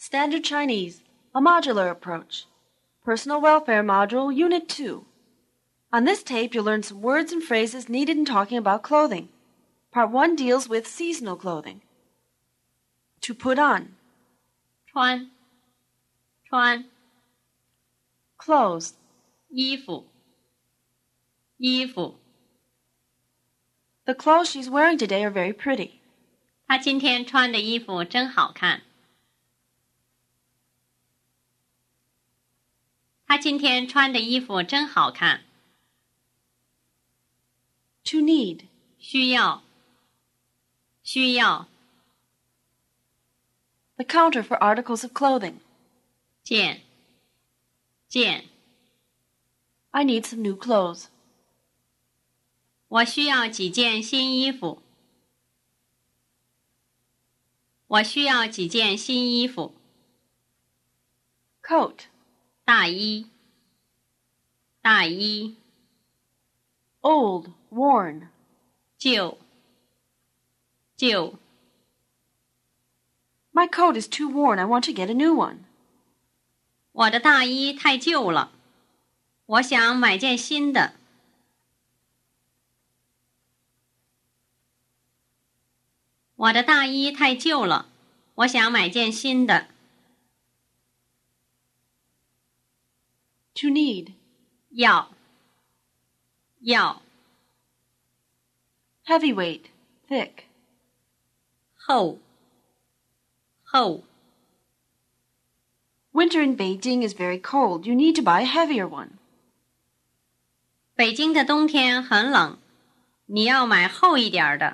Standard Chinese, a modular approach. Personal Welfare Module, Unit 2. On this tape, you'll learn some words and phrases needed in talking about clothing. Part 1 deals with seasonal clothing. To put on. 穿 Clothes. 衣服 The clothes she's wearing today are very pretty. 她今天穿的衣服真好看。她今天穿的衣服真好看。 To need. 需要 The counter for articles of clothing. 件 I need some new clothes. 我需要几件新衣服。我需要几件新衣服。 Coat. 大衣 Old, worn. 旧 My coat is too worn. I want to get a new one. 我的大衣太旧了，我想买件新的。我的大衣太旧了，我想买件新的。 To need. 要 Heavyweight, thick. 厚 Winter in Beijing is very cold. You need to buy a heavier one. 北京的冬天很冷，你要买厚一点的。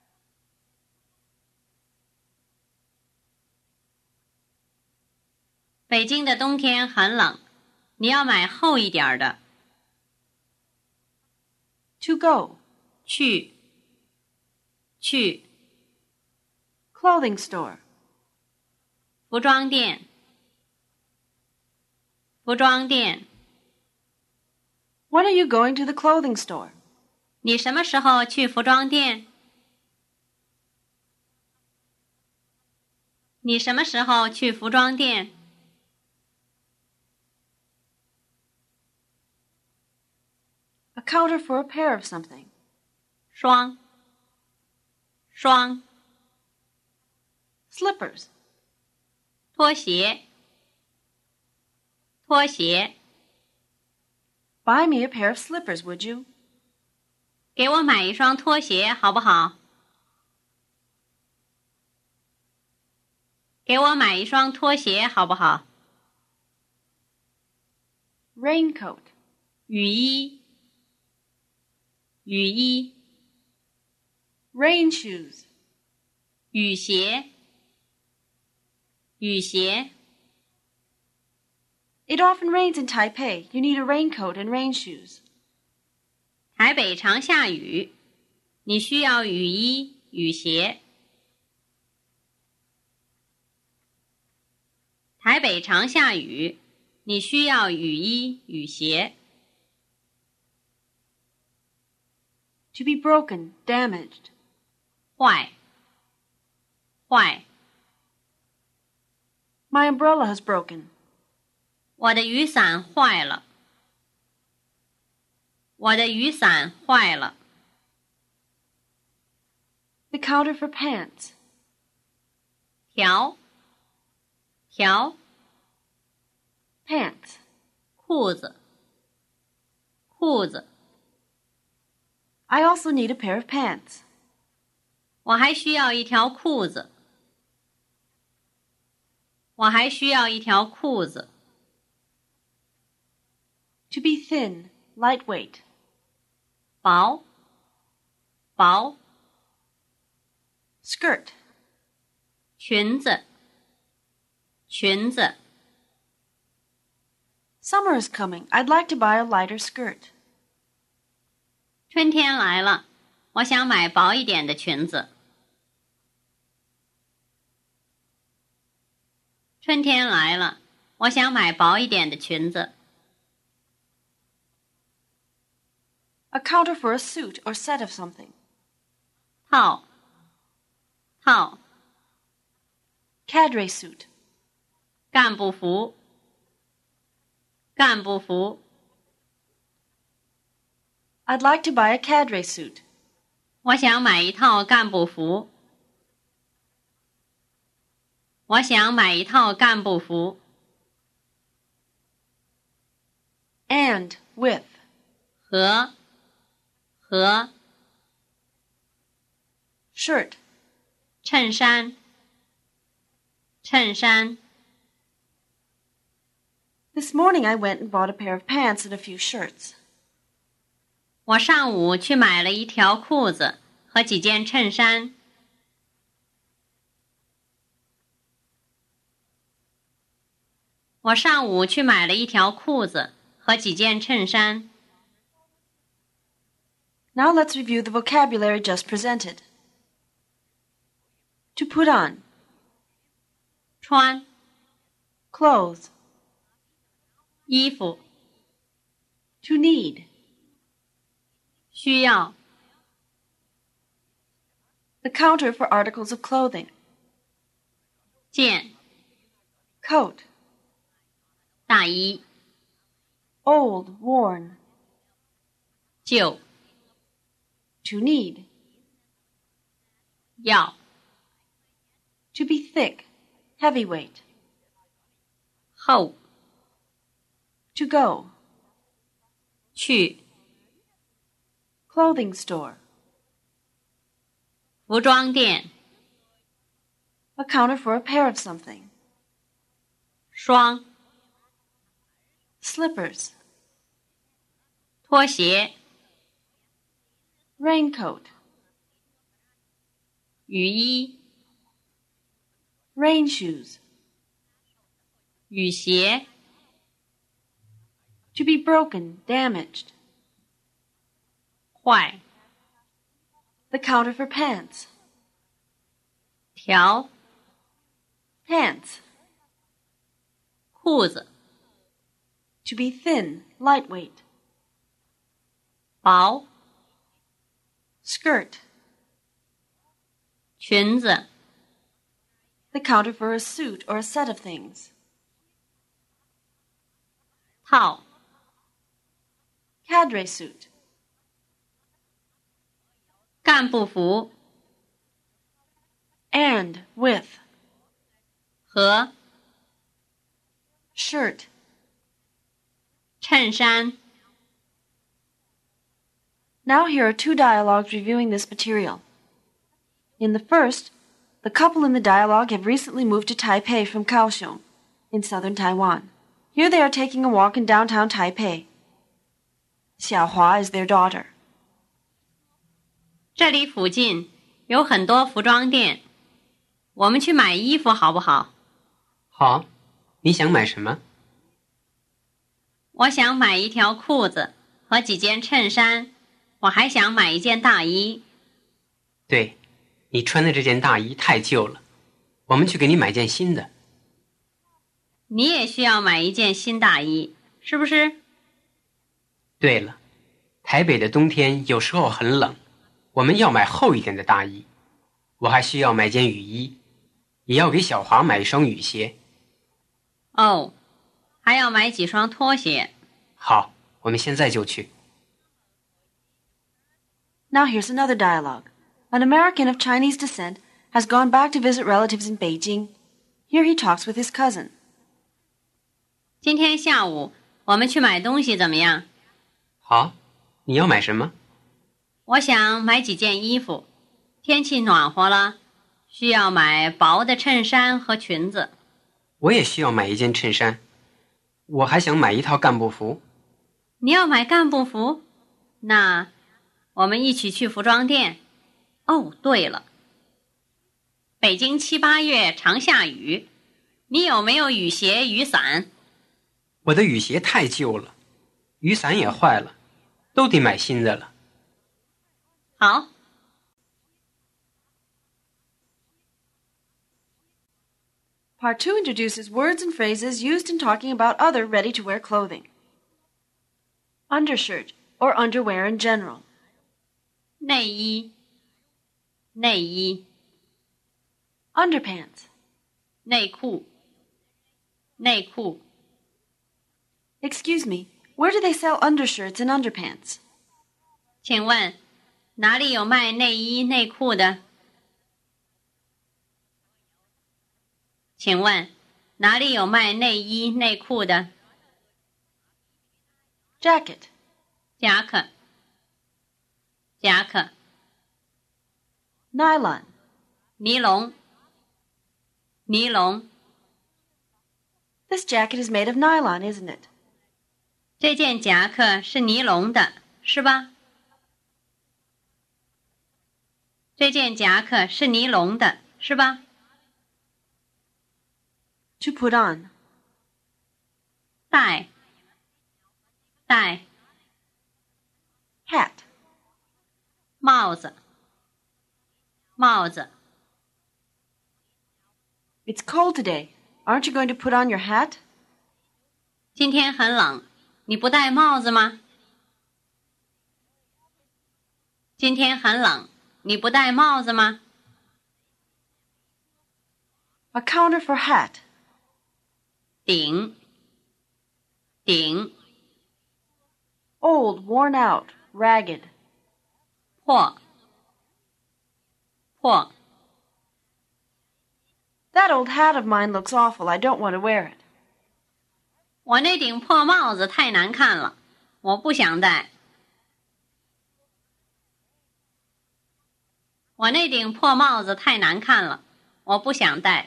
北京的冬天很冷，你要买厚一点的。 To go. 去 Clothing store. 服装店 When are you going to the clothing store? 你什么时候去服装店？你什么时候去服装店？ A counter for a pair of something. 双 Slippers. 拖鞋 Buy me a pair of slippers, would you? 给我买一双拖鞋好不好？给我买一双拖鞋好不好？ Raincoat. 雨衣 Rain shoes. 雨鞋 It often rains in Taipei. You need a raincoat and rain shoes. 台北常下雨，你需要雨衣、雨鞋。台北常下雨，你需要雨衣、雨鞋。 To be broken, damaged. 坏 My umbrella has broken. 我的雨伞坏了。 The counter for pants. 条 Pants. 裤子 I also need a pair of pants. 我还需要一条裤子。 To be thin, lightweight. 薄 Skirt. 裙子 Summer is coming. I'd like to buy a lighter skirt. 春天来了，我想买薄一点的裙子。春天来了，我想买薄一点的裙子。 A counter for a suit or set of something. 套 Cadre suit. 干部服，干部服。 I'd like to buy a cadre suit. 我想买一套干部服。我想买一套干部服。 And with. 和 Shirt. 衬衫 This morning I went and bought a pair of pants and a few shirts. 我上午去买了一条裤子和几件衬衫。我上午去买了一条裤子和几件衬衫。 Now let's review the vocabulary just presented. To put on. 穿 Clothes. 衣服 To need. 需要 The counter for articles of clothing. 件 Coat. 大衣 Old, worn. 旧 To need. 要 To be thick, heavyweight. 厚 To go. 去 Clothing store. 服装店 A counter for a pair of something. 双 Slippers. 拖鞋 Raincoat. 雨衣 Rain shoes. 雨鞋 To be broken, damaged. 坏 The counter for pants. 条 Pants. 裤子 To be thin, lightweight. 薄 Skirt. 裙子 The counter for a suit or a set of things. 套 Cadre suit. 干部服 And with. 和 Shirt. 衬衫。 Now here are two dialogues reviewing this material. In the first, the couple in the dialogue have recently moved to Taipei from Kaohsiung, in southern Taiwan. Here they are taking a walk in downtown Taipei. Xiaohua is their daughter. 这里附近有很多服装店，我们去买衣服好不好？ 好，你想买什么？ 我想买一条裤子和几件衬衫，我还想买一件大衣。 对，你穿的这件大衣太旧了，我们去给你买件新的。 你也需要买一件新大衣，是不是？ 对了，台北的冬天有时候很冷，我们要买厚一点的大衣。我还需要买件雨衣，也要给小华买一双雨鞋。 哦，还要买几双拖鞋。 好，我们现在就去。 Now here's another dialogue. An American of Chinese descent has gone back to visit relatives in Beijing. Here he talks with his cousin. 今天下午我们去买东西怎么样？ 好，你要买什么？ 我想买几件衣服，天气暖和了，需要买薄的衬衫和裙子。 我也需要买一件衬衫，我还想买一套干部服。 你要买干部服？那我们一起去服装店。哦，对了，北京7、8月常下雨，你有没有雨鞋、雨伞？ 我的雨鞋太旧了，雨伞也坏了，都得买新的了。 好。 Part 2 introduces words and phrases used in talking about other ready-to-wear clothing. Undershirt, or underwear in general. 内衣，内衣， Underpants. 内裤， 内裤。 Excuse me, where do they sell undershirts and underpants? 请问哪里有卖内衣内裤的？请问哪里有卖内衣内裤的？ Jacket. 夹克，夹克。 Nylon. 尼龙，尼龙。 This jacket is made of nylon, isn't it? 这件夹克是尼龙的，是吧？这件夹克是尼龙的，是吧？ To put on. 戴，戴。 Hat. 帽子，帽子。 It's cold today. Aren't you going to put on your hat? 今天很冷，你不戴帽子吗？今天很冷，你不戴帽子吗？ A counter for hat. 顶，顶。 Old, worn out, ragged. 破，破。 That old hat of mine looks awful. I don't want to wear it. 我那顶破帽子太难看了，我不想戴。我那顶破帽子太难看了，我不想戴。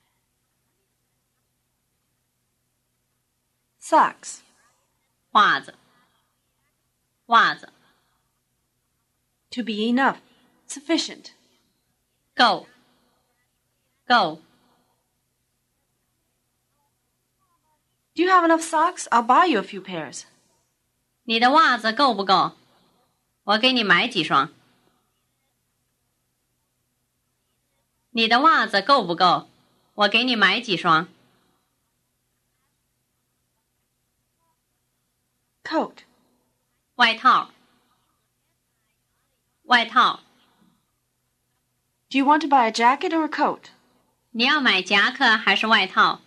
Socks. 袜子，袜子。 To be enough. Sufficient. 够，够。 Do you have enough socks? I'll buy you a few pairs. 你的袜子够不够？我给你买几双。你的袜子够不够？我给你买几双。 Coat. 外套，外套。 Do you want to buy a jacket or a coat? 你要买夹克还是外套？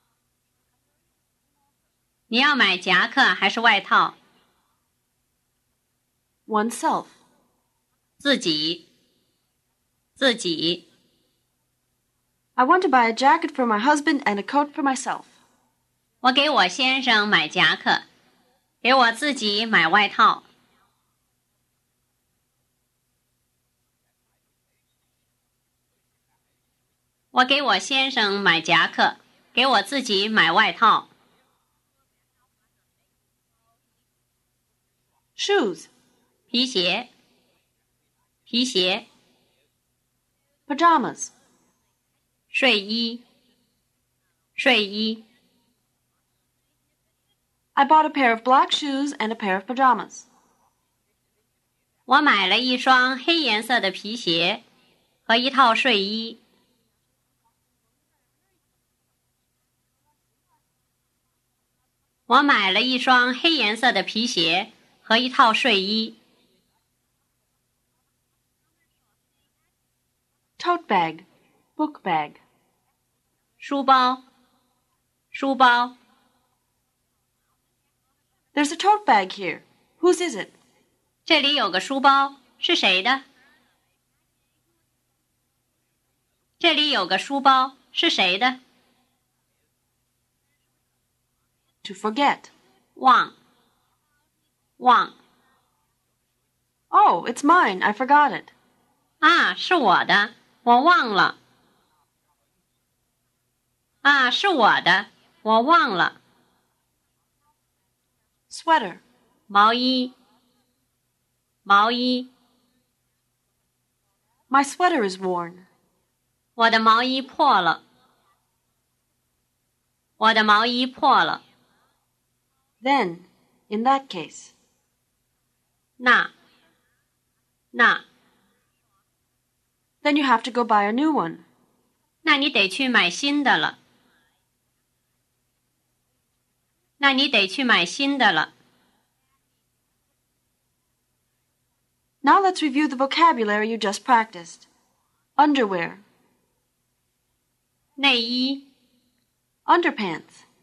你要买夹克还是外套？ Oneself. 自己，自己。 I want to buy a jacket for my husband and a coat for myself. 我给我先生买夹克，给我自己买外套。我给我先生买夹克，给我自己买外套。 Shoes. 皮鞋，皮鞋。 Pajamas. 睡衣，睡衣。 I bought a pair of black shoes and a pair of pajamas. 我买了一双黑颜色的皮鞋和一套睡衣。我买了一双黑颜色的皮鞋和一套睡衣。 Tote bag. Book bag. 书包，书包。 There's a tote bag here. Whose is it? 这里有个书包，是谁的？这里有个书包，是谁的？ To forget. 忘，忘。 Oh, it's mine. I forgot it. 啊，是我的，我忘了。啊，是我的，我忘了。 Sweater. 毛衣，毛衣。 My sweater is worn. 我的毛衣破了。我的毛衣破了。 Then, in that case. 那 Then you have to go buy a new one. 那你得去买新的了。那你得去买新的了。 Now let's review the vocabulary you just practiced. Underwear. 内衣， Underpants.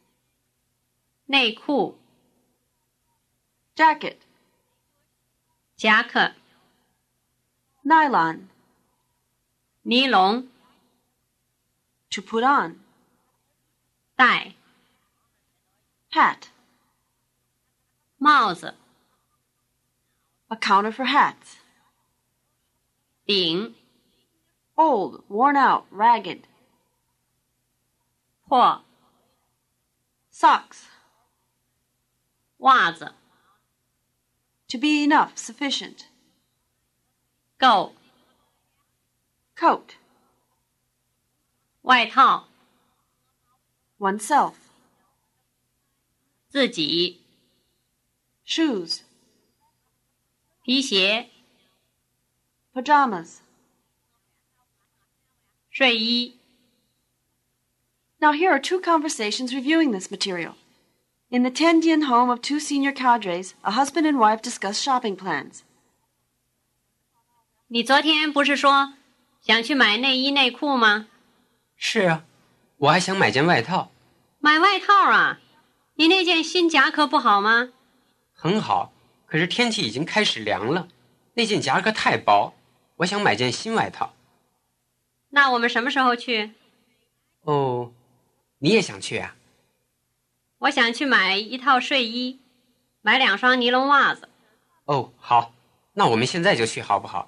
内裤、 jacket, 夹克、 nylon, 尼龙、 to put on, 带、 hat, 帽子、 a counter for hats, 顶、 old, worn out, ragged, 破、 socks, 袜子、 to be enough, sufficient, 够、 coat, 外套、 oneself, 自己、 shoes, 皮鞋、 pajamas. 睡衣。 Now here are two conversations reviewing this material. In the Tianjin home of two senior cadres, a husband and wife discuss shopping plans. 你昨天不是说想去买内衣内裤吗？ 是啊，我还想买件外套。 买外套啊？你那件新夹克不好吗？ 很好，可是天气已经开始凉了，那件夹克太薄，我想买件新外套。 那我们什么时候去？ 哦，你也想去啊？ 我想去买一套睡衣，买2双尼龙袜子。 哦，好，那我们现在就去好不好？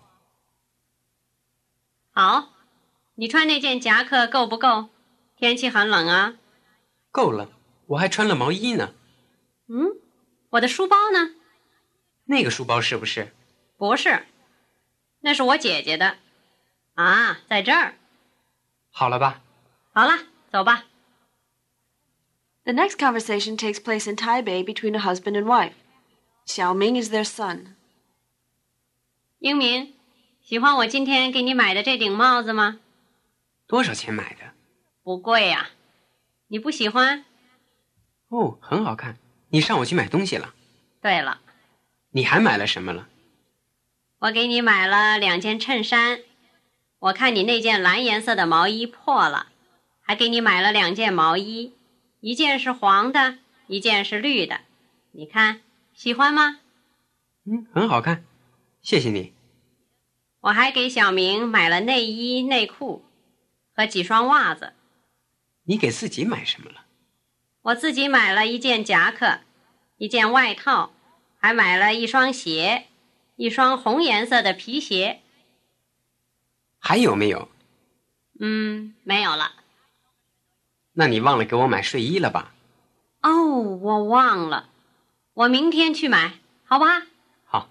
好，你穿那件夹克够不够？天气很冷啊。 够了，我还穿了毛衣呢。 嗯，我的书包呢？ 那个书包是不是？ 不是，那是我姐姐的。啊，在这儿。 好了吧？ 好了，走吧。 The next conversation takes place in Taipei between a husband and wife. Xiaoming is their son. 英明，喜欢我今天给你买的这顶帽子吗？ 多少钱买的？ 不贵呀。你不喜欢？ 哦，很好看。你上午去买东西了？ 对了， 你还买了什么了？ 我给你买了2件衬衫。我看你那件蓝颜色的毛衣破了，还给你买了2件毛衣，一件是黄的，一件是绿的。你看，喜欢吗？ 很好看，谢谢你。 我还给小明买了内衣、内裤和几双袜子。 你给自己买什么了？ 我自己买了一件夹克，一件外套，还买了一双鞋，一双红颜色的皮鞋。 还有没有？ 没有了。 那你忘了给我买睡衣了吧？ 哦，我忘了，我明天去买，好吧？ 好。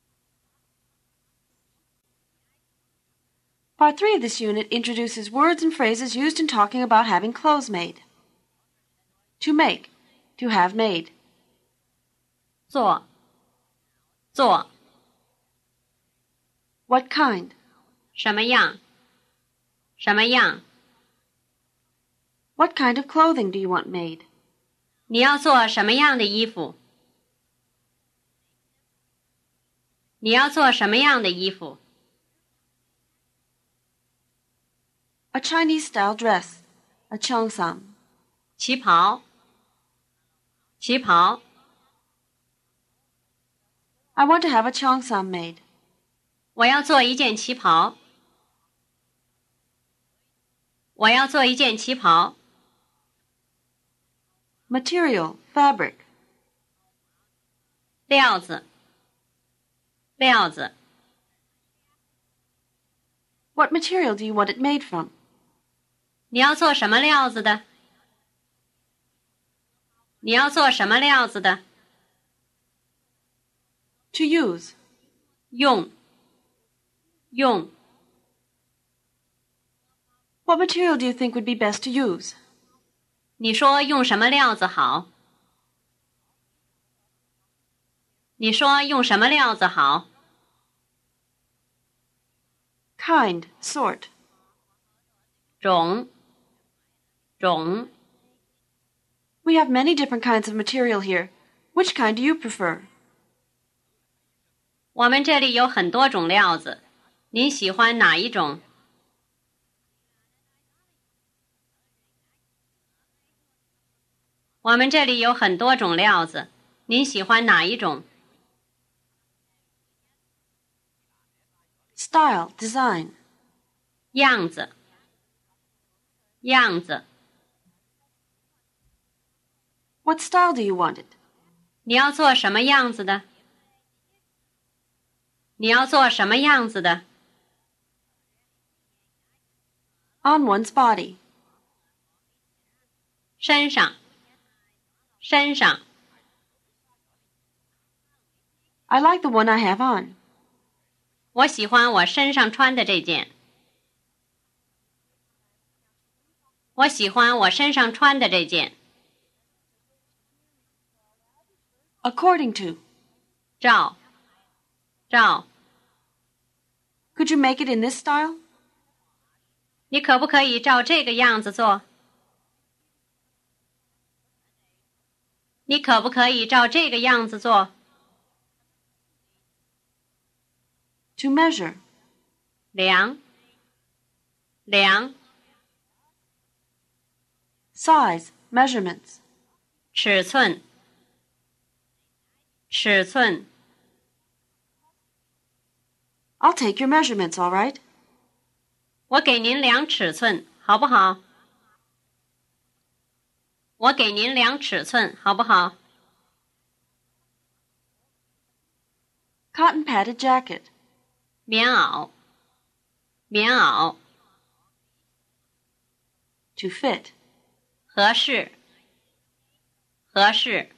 Part 3 of this unit introduces words and phrases used in talking about having clothes made. To make, to have made. 做 What kind? 什么样？什么样？ What kind of clothing do you want made? 你要做什么样的衣服？你要做什么样的衣服？ A Chinese-style dress, a cheongsam. 旗袍，旗袍。 I want to have a cheongsam made. 我要做一件旗袍。我要做一件旗袍。 Material, fabric. 料子，料子。 What material do you want it made from? 你要做什么料子的？你要做什么料子的？ To use. 用，用。 What material do you think would be best to use? 你说用什么料子好？你说用什么料子好？ Kind, sort. 种，种。 We have many different kinds of material here. Which kind do you prefer? 我们这里有很多种料子，您喜欢哪一种？ 我们这里有很多种料子，您喜欢哪一种？ Style, design. 样子，样子。 What style do you want it? 你要做什么样子的？你要做什么样子的？ On one's body. 身上，身上。 I like the one I have on. 我喜欢我身上穿的这件。我喜欢我身上穿的这件。 According to. 照，照。 Could you make it in this style? 你可不可以照这个样子做？你可不可以照这个样子做？ To measure. 量，量。 Size, measurements. 尺寸，尺寸。 I'll take your measurements, all right? 我给您量尺寸，好不好？我给您量尺寸，好不好？ Cotton padded jacket. 棉袄，棉袄。 To fit. 合适，合适。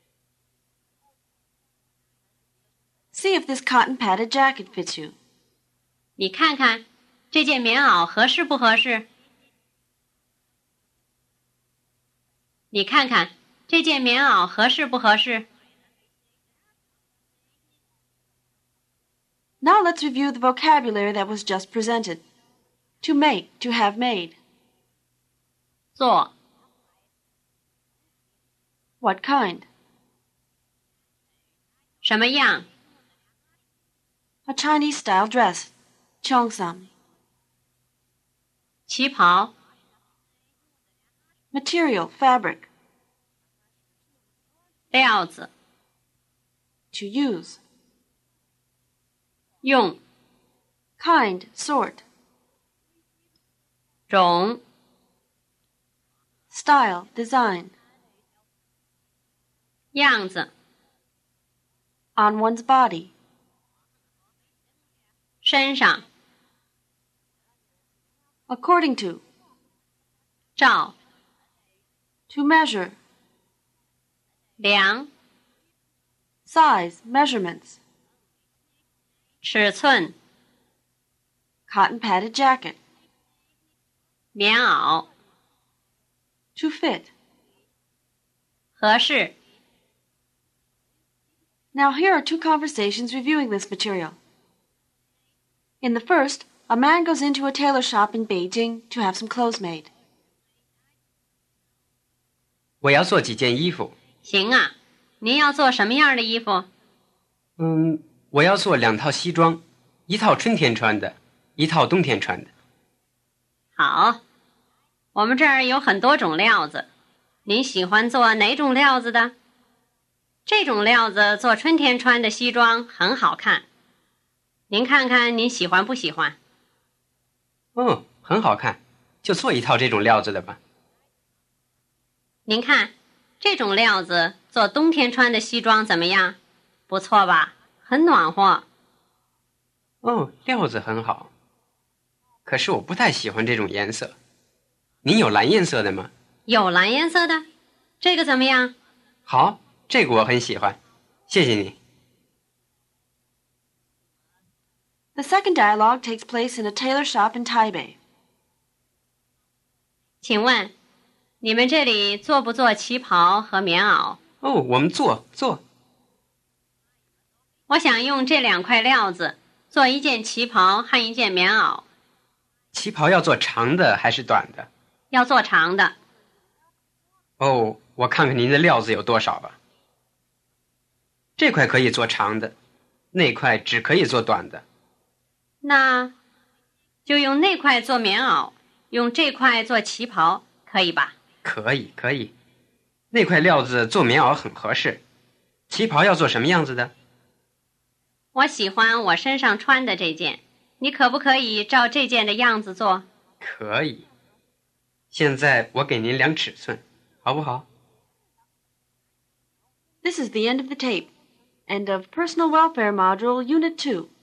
See if this cotton padded jacket fits you. 你看看这件棉袄合适不合适？你看看这件棉袄合适不合适？ Now let's review the vocabulary that was just presented. To make, to have made. 做， What kind? 什么样？ A Chinese style dress. Cheongsam. 旗袍， Material, fabric. 料子， To use. 用， Kind, sort. 种， Style, design. 样子， On one's body. 身上， According to. 照， To measure. 量， Size, measurements. 尺寸， Cotton padded jacket. 棉袄， To fit. 合适。 Now here are two conversations reviewing this material. In the first, a man goes into a tailor shop in Beijing to have some clothes made. 我要做几件衣服。 行啊，您要做什么样的衣服？ 我要做2套西装，一套春天穿的，一套冬天穿的。 好，我们这儿有很多种料子，您喜欢做哪种料子的？这种料子做春天穿的西装很好看，您看看您喜欢不喜欢？ 很好看，就做一套这种料子的吧。 您看，这种料子做冬天穿的西装怎么样？不错吧？很暖和。 料子很好，可是我不太喜欢这种颜色。您有蓝颜色的吗？ 有蓝颜色的，这个怎么样？ 好，这个我很喜欢，谢谢你。 The second dialogue takes place in a tailor shop in Taipei. 请问，你们这里做不做旗袍和棉袄？ 我们做。 我想用这2块料子做一件旗袍和一件棉袄。 旗袍要做长的还是短的？ 要做长的。 我看看您的料子有多少吧。这块可以做长的，那块只可以做短的。 那就用那块做棉袄，用这块做旗袍，可以吧？ 可以。 那块料子做棉袄很合适。旗袍要做什么样子的？ 我喜欢我身上穿的这件，你可不可以照这件的样子做？ 可以。现在我给您量尺寸，好不好？ This is the end of the tape. End of Personal Welfare Module, Unit 2.